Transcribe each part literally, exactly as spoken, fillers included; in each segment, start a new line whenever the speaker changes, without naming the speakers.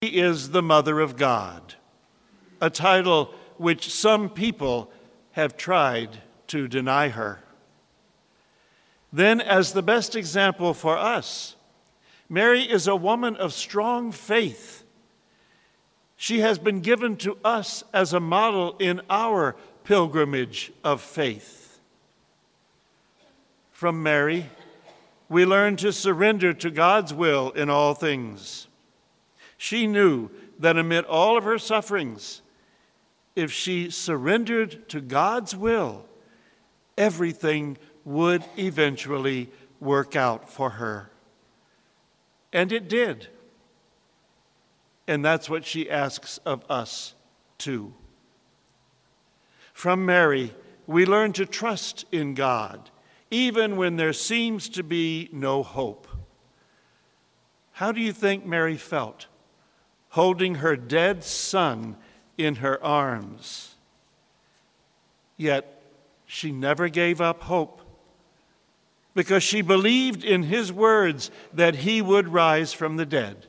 She is the Mother of God, a title which some people have tried to deny her. Then, as the best example for us, Mary is a woman of strong faith. She has been given to us as a model in our pilgrimage of faith. From Mary, we learn to surrender to God's will in all things. She knew that amid all of her sufferings, if she surrendered to God's will, everything would eventually work out for her. And it did. And that's what she asks of us, too. From Mary, we learn to trust in God, even when there seems to be no hope. How do you think Mary felt, holding her dead son in her arms? Yet she never gave up hope, because she believed in his words that he would rise from the dead.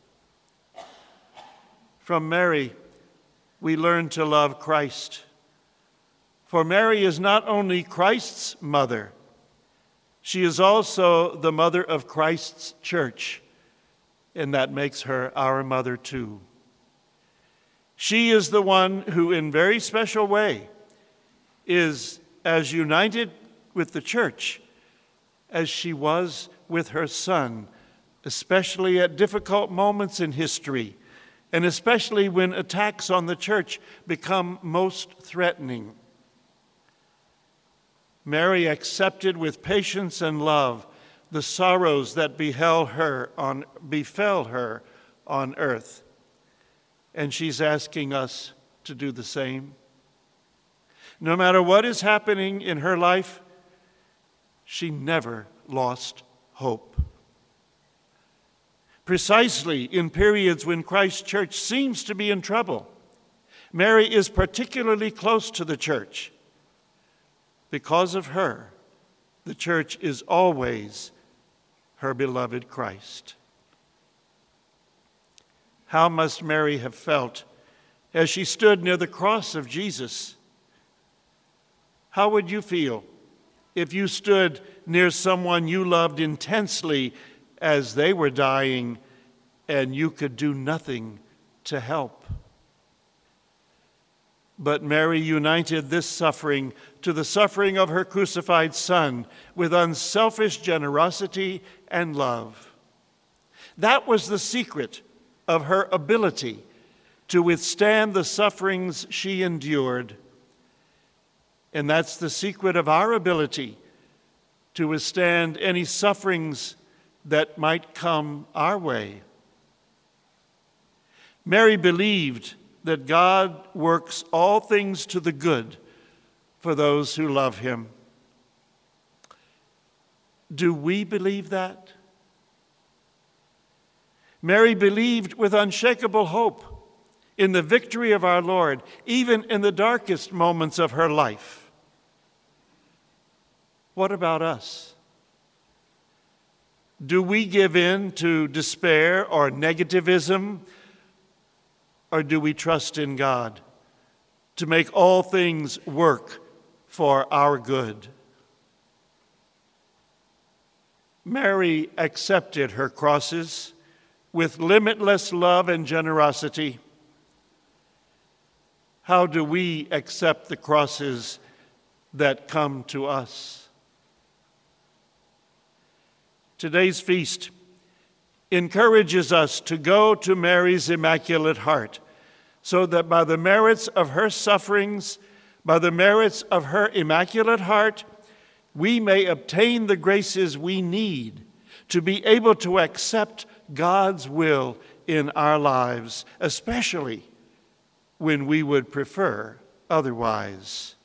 From Mary, we learn to love Christ. For Mary is not only Christ's mother, she is also the mother of Christ's church, and that makes her our mother too. She is the one who, in very special way, is as united with the church as she was with her son, especially at difficult moments in history, and especially when attacks on the church become most threatening. Mary accepted with patience and love the sorrows that befell her on, befell her on earth. And she's asking us to do the same. No matter what is happening in her life, she never lost hope. Precisely in periods when Christ's church seems to be in trouble, Mary is particularly close to the church. Because of her, the church is always her beloved Christ. How must Mary have felt as she stood near the cross of Jesus? How would you feel if you stood near someone you loved intensely as they were dying and you could do nothing to help? But Mary united this suffering to the suffering of her crucified Son with unselfish generosity and love. That was the secret of her ability to withstand the sufferings she endured. And that's the secret of our ability to withstand any sufferings that might come our way. Mary believed that God works all things to the good for those who love him. Do we believe that? Mary believed with unshakable hope in the victory of our Lord, even in the darkest moments of her life. What about us? Do we give in to despair or negativism, or do we trust in God to make all things work for our good? Mary accepted her crosses with limitless love and generosity. How do we accept the crosses that come to us? Today's feast encourages us to go to Mary's Immaculate Heart, so that by the merits of her sufferings, by the merits of her Immaculate Heart, we may obtain the graces we need to be able to accept God's will in our lives, especially when we would prefer otherwise.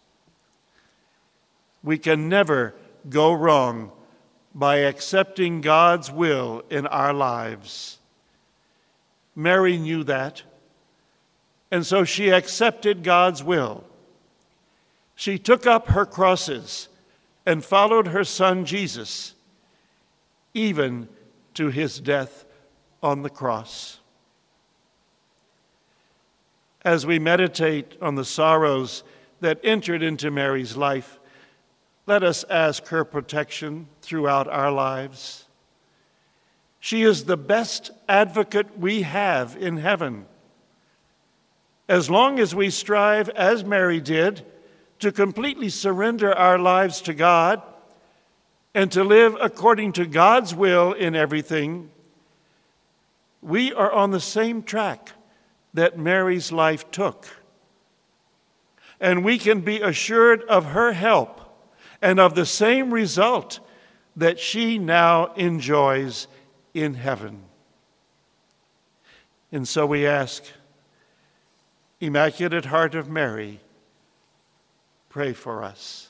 We can never go wrong by accepting God's will in our lives. Mary knew that, and so she accepted God's will. She took up her crosses and followed her son Jesus, even to his death on the cross. As we meditate on the sorrows that entered into Mary's life, let us ask her protection throughout our lives. She is the best advocate we have in heaven. As long as we strive, as Mary did, to completely surrender our lives to God and to live according to God's will in everything, we are on the same track that Mary's life took. And we can be assured of her help and of the same result that she now enjoys in heaven. And so we ask, Immaculate Heart of Mary, pray for us.